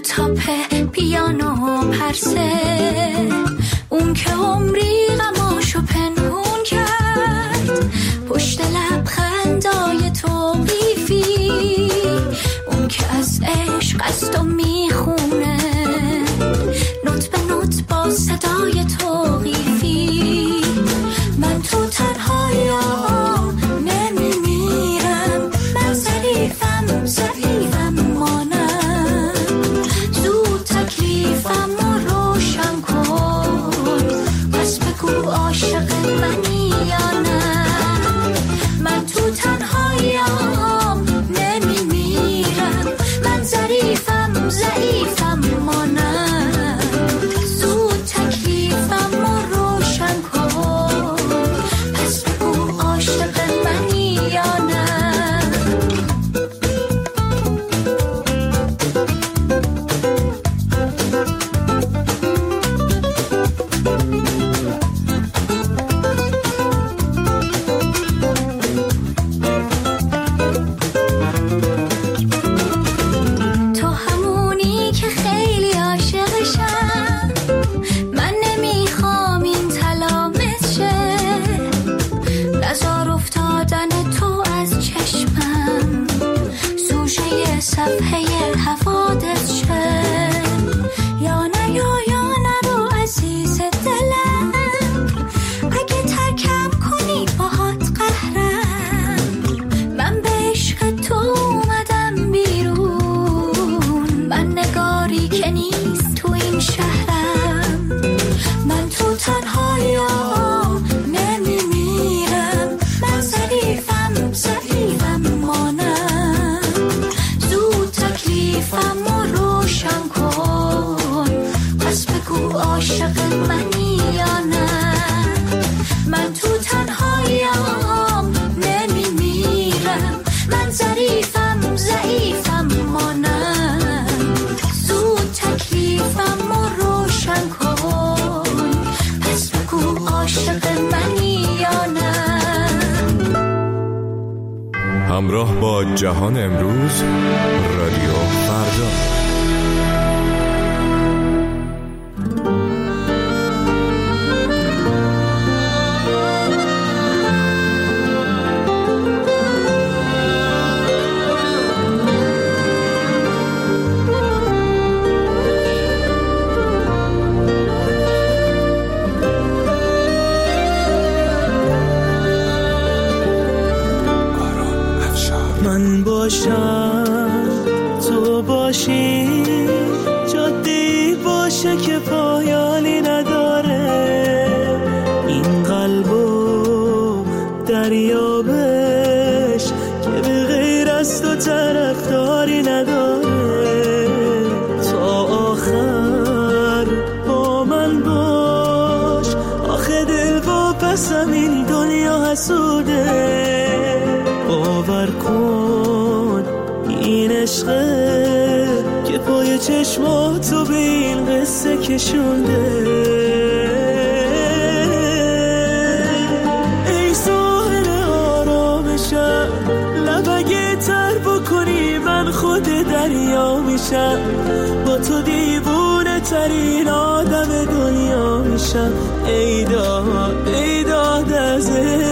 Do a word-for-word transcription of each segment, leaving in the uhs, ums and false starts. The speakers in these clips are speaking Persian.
تاپ پیانو پرسه، اون که عمری غماشو پنهون کرد پشت لبخندای توقیفی، اون که از عشق قصد و میخونه نوت به نوت با صدای توقیفی. من تو تنهاییم نمیمیرم، من ضعیفم ضعیفم مانم، زود تکلیفم رو روشن کن، پس بگو عاشق منی یا نه. من تو تنهاییم نمیمیرم، من ضعیفم ضعیفم مانم، زود تکلیفم رو روشن کن، پس بگو عاشق منی یا نه. تو همونی که خیلی عاشقشم، من نمیخوام این تلامت شه، نزار افتادن تو از چشمم سوژه صفحه حوادث شه. یا نه یا یا نرو عزیز دلم، اگه ترکم کنی باهات قهرم، من به عشق تو اومدم بیرون، من نگاری که نیست تو این شهرم. من تو تنهاییم نمیمیرم، من ضعیفم ضعیفم مانم، زود تکلیفم رو روشن کن، پس بگو عاشق منی یا نه. من تو تنهاییم نمیمیرم، من ضعیفم ضعیفم مانم، زود تکلیفم رو روشن کن، پس بگو عاشق منی یا نه. همراه با جهان امروز، رادیو فردا. من باشم تو باشی، جاده‌ای باشه که پایانی نداره، این قلبو دریابش که به غیر از تو طرفداری نداره. تا آخر با من باش، آخه دل واپسم این دنیا حسوده، باور کن این عشقه که پای چشماتو به این قصه کشونده. ای ساحل آرامشم، لب اگه تر بکنی من خود دریا میشم، با تو دیوونه ترین آدم دنیا میشم. ای داد ای داد از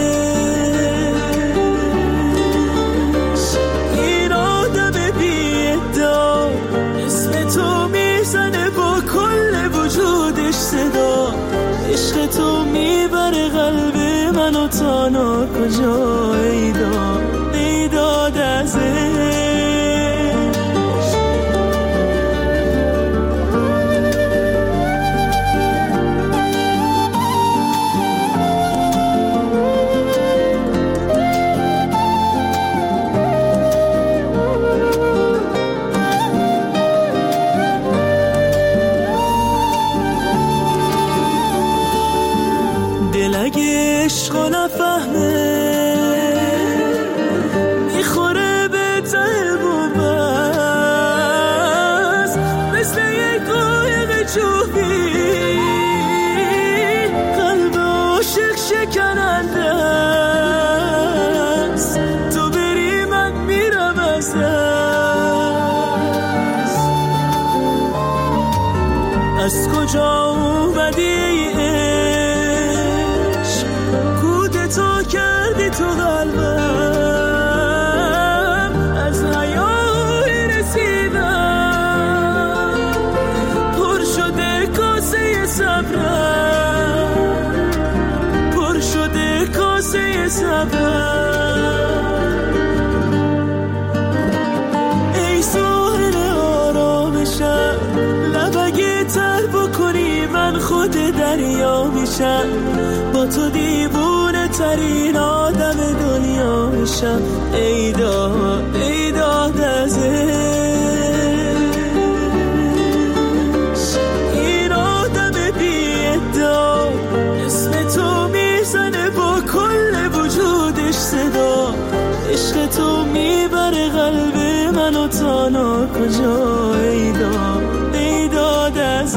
صدا، عشق تو میبره قلب منو تا ناکجا. ای داد ای داد از دل اگه عشقو نفهمه کجا اومدی ای عشق؟ کودتا کردی تو قلبم، از حیای رسیدم پر شده کاسه صبرم، پر شده کاسه صبرم. ای ساحل آرامشم، لبگه تر بکنی من خود دریا میشم، با تو دیوونه ترین آدم دنیا میشم. ای داد ای داد از این آدم بی ادعا، اسم تو میزنه با کل وجودش صدا، عشق تو میبره قلب منو تا نا کجا. ای داد ای داد از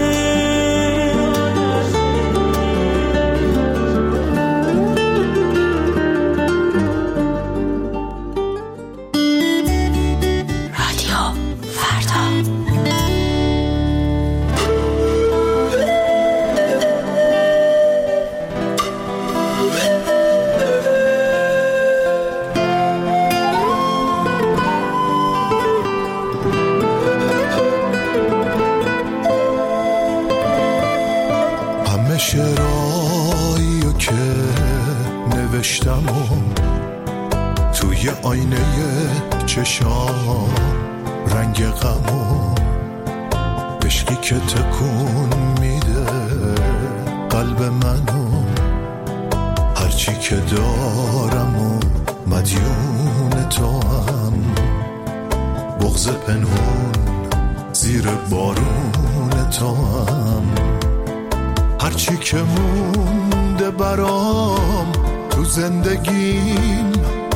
شعرهایی که نوشتم و توی آینه چشام رنگ غم و عشقی که تکون میده قلب منو، هرچی که دارم و مدیون تو هم، بغض پنهون زیر بارون تو هم، هرچی که مونده برام تو زندگیم،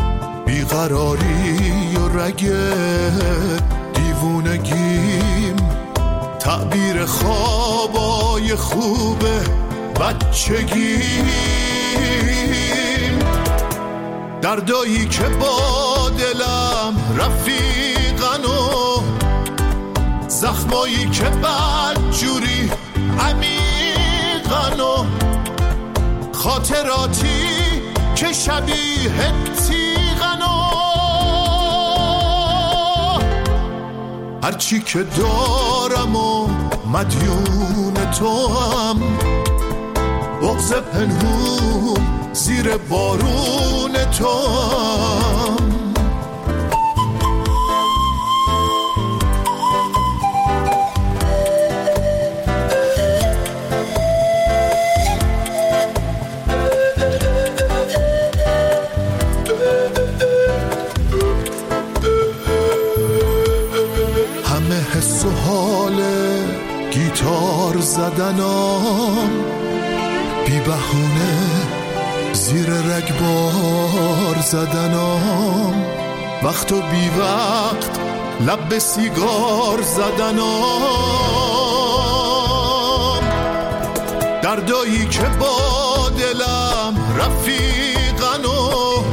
بیقراری و رگ دیوونگیم، تعبیر خوابای خوب بچگیم، دردایی که با دلم رفیقن و زخمایی که بدجوری عمیقن و خاطراتی که شبیه تیغن و هرچی که دارم و مدیون تو هم، بغض پنهون زیر بارون تو هم. حس و حال گیتار زدنام، بی بهونه زیر رگبار زدنام، وقت و بی وقت لب به سیگار زدنام، دردایی که با دلم رفیقن و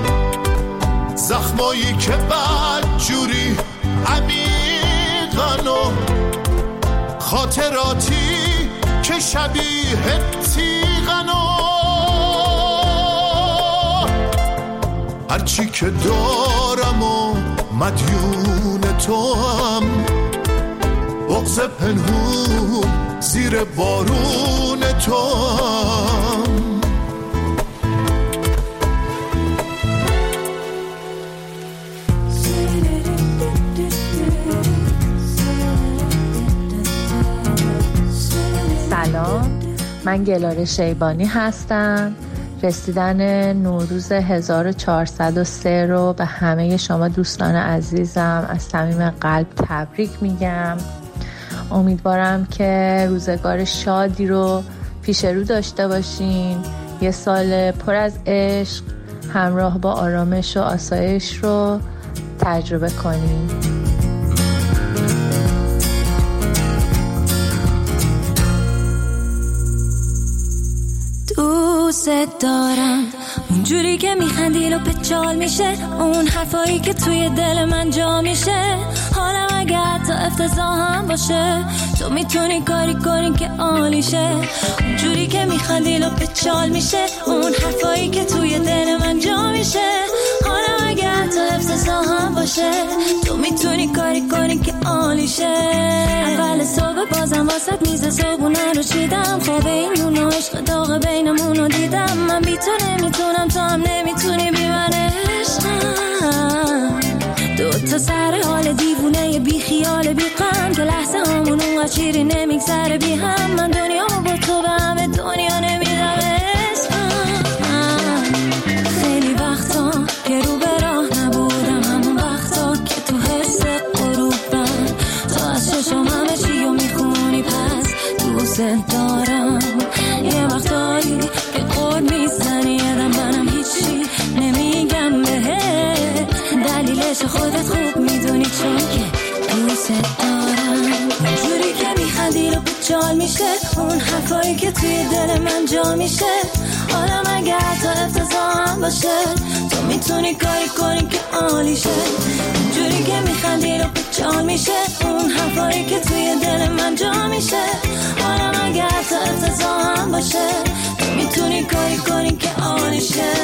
زخمایی که بدجوری عمیقن و خاطراتی که شبیه تیغن و هرچی که دارم و مدیون تو هم، بغض پنهون زیر بارون تو هم. سلام، من گلاره شیبانی هستم. رسیدن نوروز هزار و چهارصد و سه رو به همه شما دوستان عزیزم از صمیم قلب تبریک میگم. امیدوارم که روزگار شادی رو پیش رو داشته باشین، یه سال پر از عشق همراه با آرامش و آسایش رو تجربه کنین. دوست دارم اونجوری که میخندی و به چال میشه، اون حرفایی که توی دل من جا میشه، حالم اگه حتی افتضاح هم باشه تو میتونی کاری کنی که عالیشه. اونجوری که میخندی لب چال میشه، اون حرفایی که توی دل من جا میشه. حالم اگه حتی افتضاح هم باشه تو میتونی کاری کنی که عالیشه. اول صبح بازم واسط میز صبحونه رو چیدم، خواب این نون و عشق داغ بینمون رو دیدم. من بی تو نمیتونم، تو هم نمیتونی بی من عشقم. دو تا سر حال دیوونه بی خیال بی غم که لحظه همون اونقدر شیری نمیگذره بی هم. من دنیامو با تو به همه دنیا نمیدم عشقم. خیلی وقتا که رو به راه نبودم، همون وقتا که تو حس غروبم تو از چشم همه چی رو میخونی پس دوست دارم. یه وقتایی که قول میزنی یدم منم هیچی نمیگم بهت، دلیلش خودت خوب میدونی چون که دوست دارم. اونجوری که میخندی رو بچال میشه، اون حرفایی که توی دل من جا میشه. حالم اگه حتی افتضاح هم باشه تو میتونی کاری کنی که عالیشه. اونجوری که میخندی رو بچال میشه، اون حرفایی که توی دل من جا میشه. حالم اگه حتی افتضاح هم باشه تو میتونی کاری کنی که عالیشه.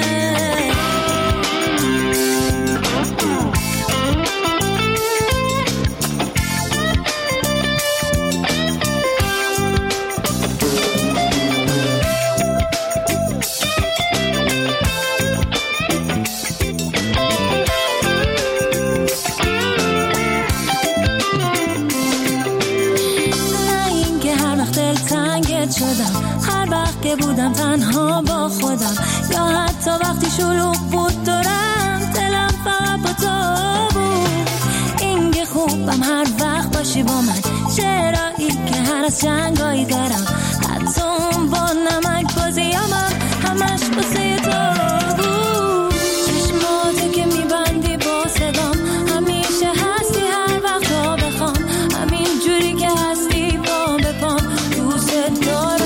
هر وقت که بودم تنها با خودم، یا حتی وقتی شلوغ بود دورم، دلم فقط با تو بود. این که خوبم هر وقت باشی با من، چرایی که هر از جنگایی دارم، حتی اون با نمک بازیامم همش بسه تو بود. چشماتو که میبندی با صدام، همیشه هستی هر وقت تا بخوام، همین جوری که هستی با بپام دوست دارم.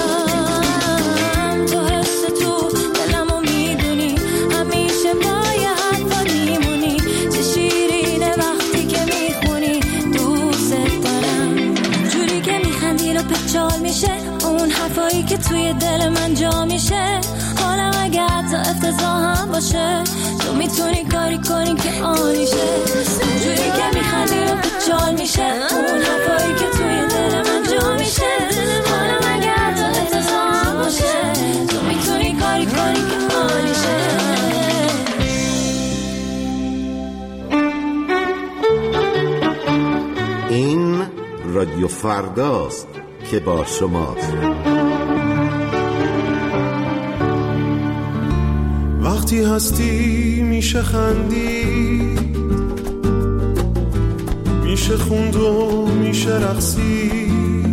اون حرفایی که توی دل من جا میشه. حالم اگه حتی افتضاح هم باشه تو میتونی کاری کنی که عالیشه. اونجوری که میخندی رو بچال میشه، اون حرفایی که توی دل من جا میشه. حالم اگه حتی افتضاح هم باشه تو میتونی کاری کنی که عالیشه. این رادیو فرداست که با شماست. وقتی هستی میشه خندی، میشه خوند و میشه رقصی،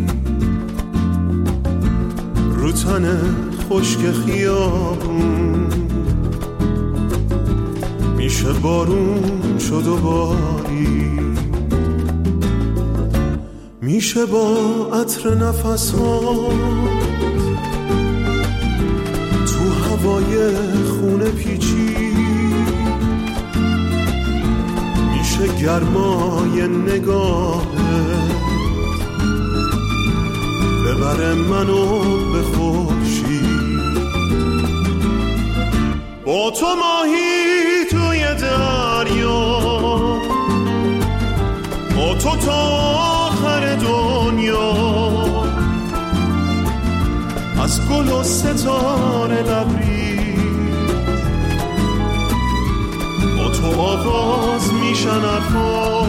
رو تن خشک خیابون میشه بارون شد و باری، میشه با عطر نفس ها تو هوای خونه پیچی، میشه گرمای نگاه ببره منو به خورشید. با تو ماهی توی دریا، با تو تا آخر دنیا، از گل و ستاره لبریز، با تو آغاز میشن حرفا،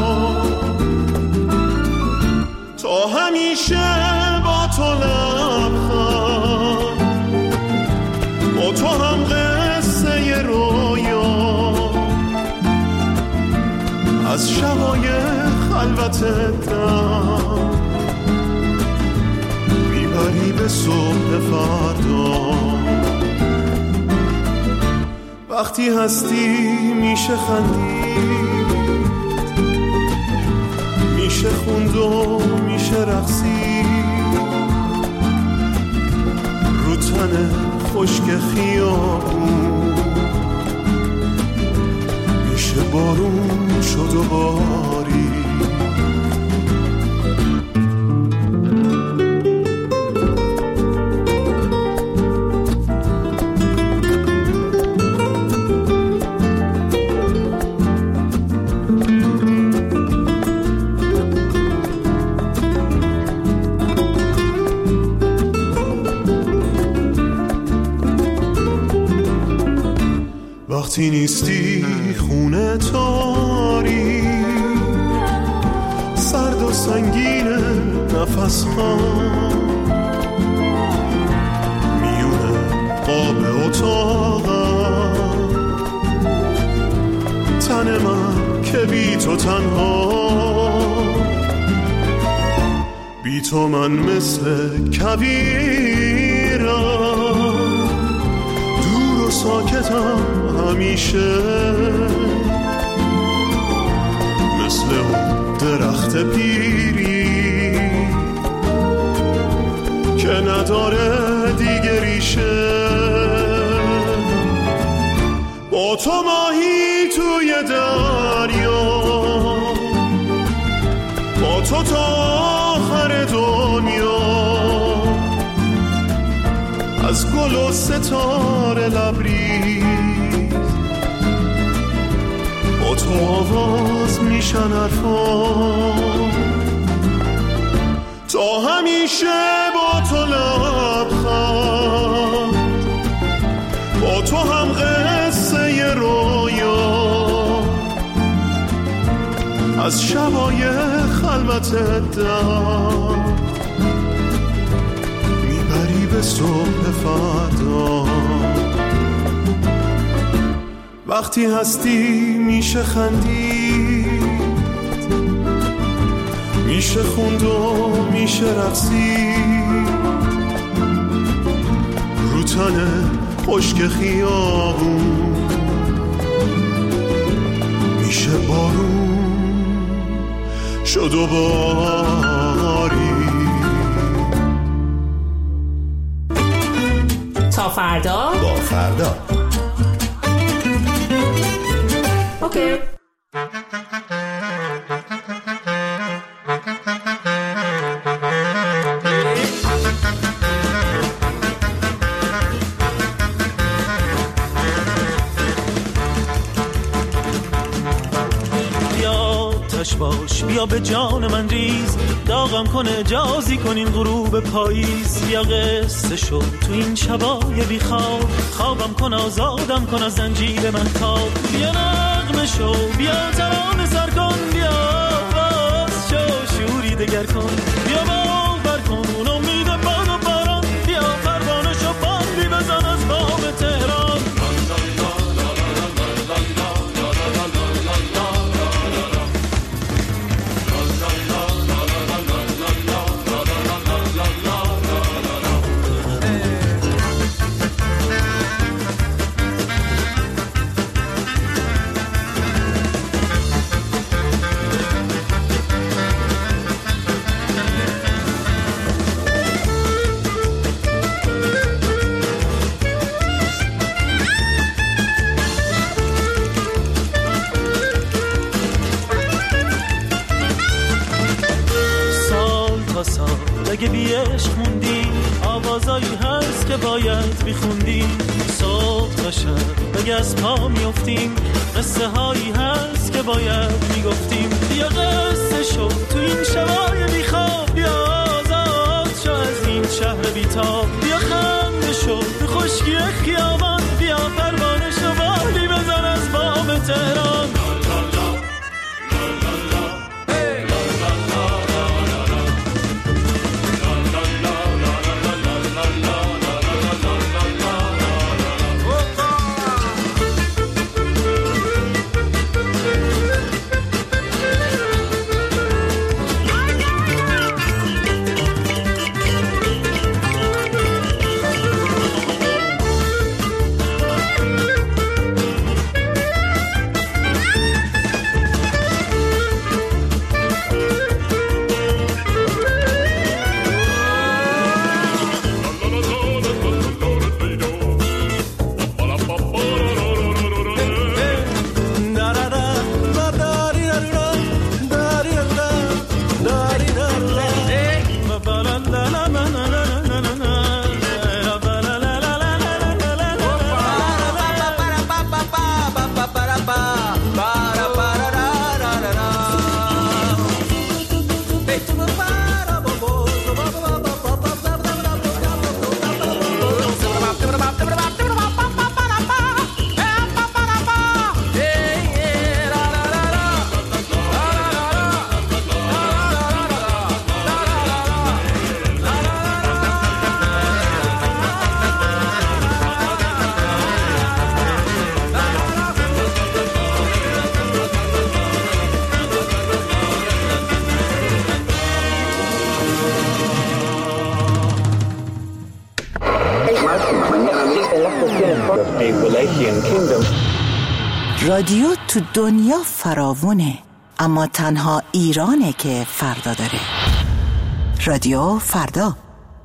تا همیشه با تو لبخند، با تو هم قصه رویا، از شبای خلوت دم میبری به صبح فردا. وقتی هستی میشه خندید، میشه خوند و میشه رقصید، رو تن خشک خیابون میشه بارون شد و باری، وقتی نیستی خونه تاری سرد و سنگین نفس ها میونه قاب اتاقم تن من که بی تو تنها بی تو من مثل کویرم دور و ساکتم همیشه مثل اون درخت پیری که نداره دیگه ریشه با تو ماهی توی دریا با تو تا آخر دنیا از گل و ستاره لبریز با تو آواز میشن حرفان تا همیشه با تو لبخند با تو هم قصه ی رویا از شبای خلوت دم میبری به صبح فردا وقتی هستی میشه خندید میشه خوند و میشه رقصید رو تن خشک خیابون میشه بارون شد و باری تا فردا با فردا اوکی. باش بیا به جان من ریز داغم کن اجازی کنین غروب پاییز بیا قصه شو تو این شبای بی خواب خوابم کن آزادم کن از زنجیر من تاب بیا نغمه شو بیا ترانه سر کن بیا باز شو شوری دگر کن بیا باور کن اون امید باد و باران بیا پروانه شو باندی بزن از بام تهران اگه بی عشق موندی آوازایی هست که باید بیخوندیم صبح تا شب اگه از پا میافتیم قصه هایی هست که باید میگفتیم بیا قصه شو تو این شبای بیخواب بیا آزاد شو از این شهر بیتاب بیا خنده شو تو خشکی خیابان بیا پروانه شو بالی بزن از بام تهران رادیو تو دنیا فراوونه، اما تنها ایرانه که فردا داره. رادیو فردا.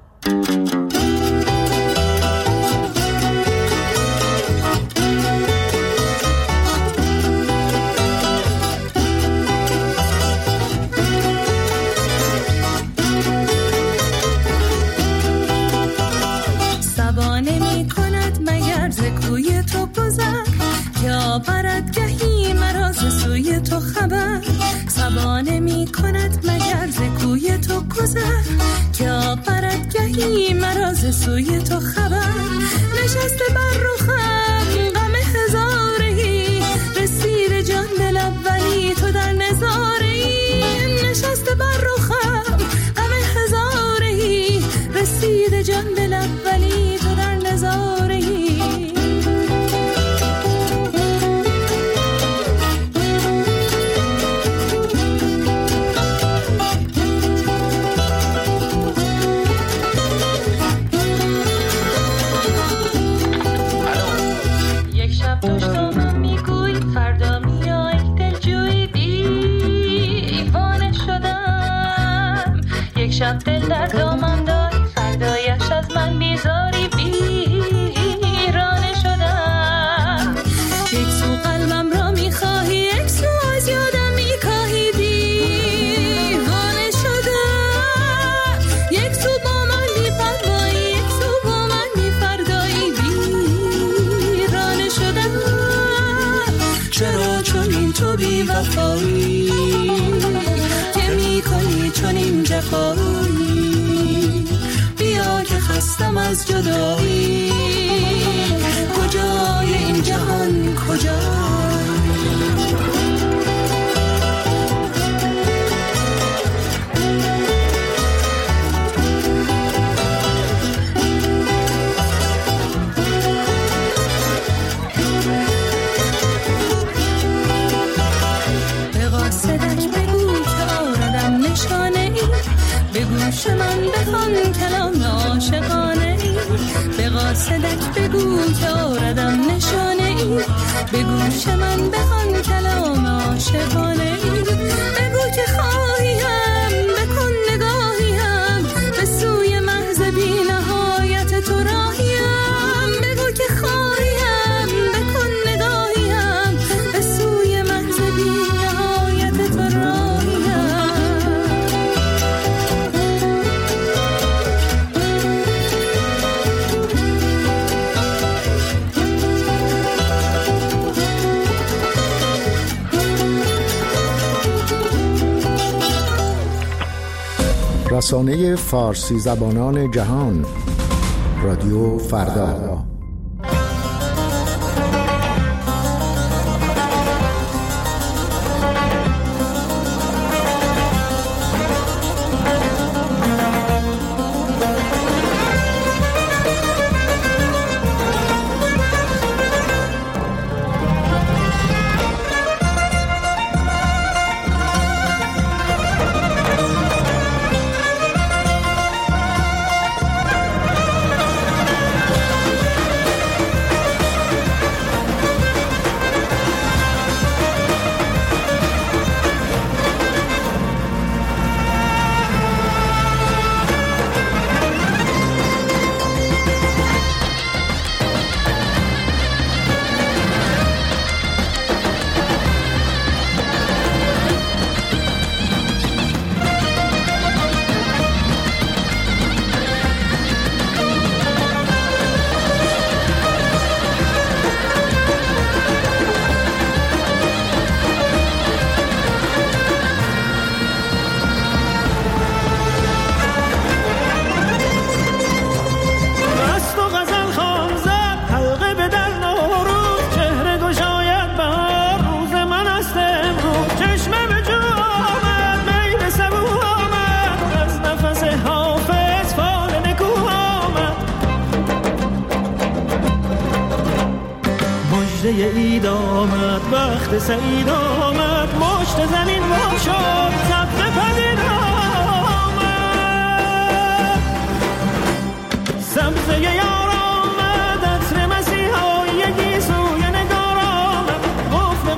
سبانه می کند مگر ز کوی تو گذر، که آورد گهی مرا ز سوی تو خبر. سبانه می کند مگر ز کوی تو گذر، که آورد گهی مرا ز سوی تو خبر. نشسته بر رخم غم هزارهی، رسید جان دل اولی تو در نظارهی. نشسته بر رخم غم هزارهی، رسید جان دل اولی تو در نظارهی. شب دل در دامم داری، فردایش از من بیزاری، بیرانه شدم. یک سو قلبم را میخواهی، یک سو از یادم میکاهی، دیوانه شدم. یک سو با من میپروایی، یک سو با من میفردایی، بیرانه شدم. چرا چون این تو بی وفایی که میکنی چون این جفایی؟ بیا که خستم از جدایی، کجای این جهان کجای؟ به گوش من بخوان کلام عاشقانه ای، به قاصدک بگو که آردم نشانه ای. به گوش من بخوان کلام عاشقانه ای، بگو که خواهیم بکن نگاهیم، به سوی محض بی نهایت تو راهیم. بگو که خواهیم بکن نگاهیم، به سوی محض بی نهایت تو راهیم. رسانه فارسی زبانان جهان، رادیو فردا. عید آمد، وقت سعید آمد، مشت زمین وا شد، سبز پدید آمد. سبزه یار آمد، عطر مسیحا یکی سوی نگار آمد، قفل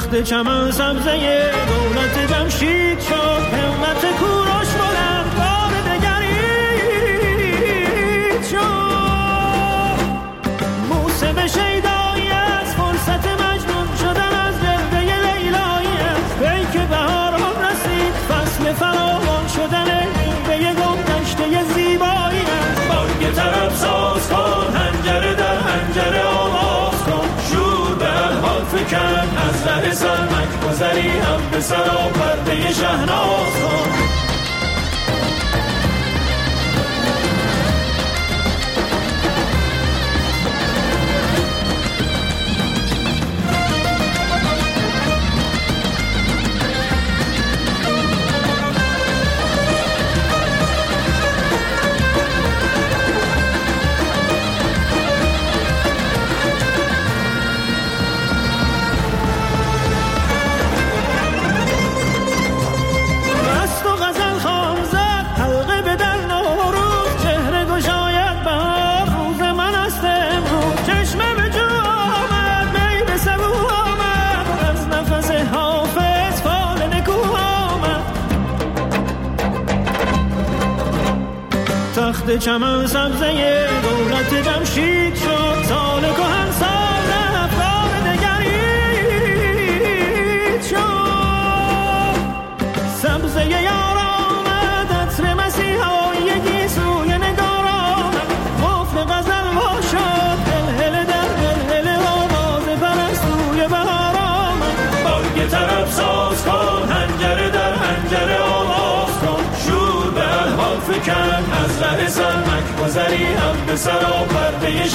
تخت چمن سبزه دولت جمشید شد، همت کوروش بلند بار دگرید شد. موسم شیدایی از فرصت مجنون شدن از جلوه لیلایی است، پیک بهاران رسید فصل فراوان شدن به یک گشته زیبایی است. بانگ طرب ساز کن، هنجره در هنجره آواز کن، شور به الحال فکن، از ره سرمک گذری هم به سرا پرده شهناز کن. تخت چمن سبزه دولت جمشید شد، سال کهن سال رفت بار دگرید شد. سبزه یار آمد، عطر مسیحایی سوی نگار آمد، قفل غزل وا شد، هلهله در هلهله آواز پرستوی بهار آمد. بانگ طرب ساز کن، هنجره در هنجره آواز کن، شور به الحال فکن، از ره سرمک گذری هم به سرا پرده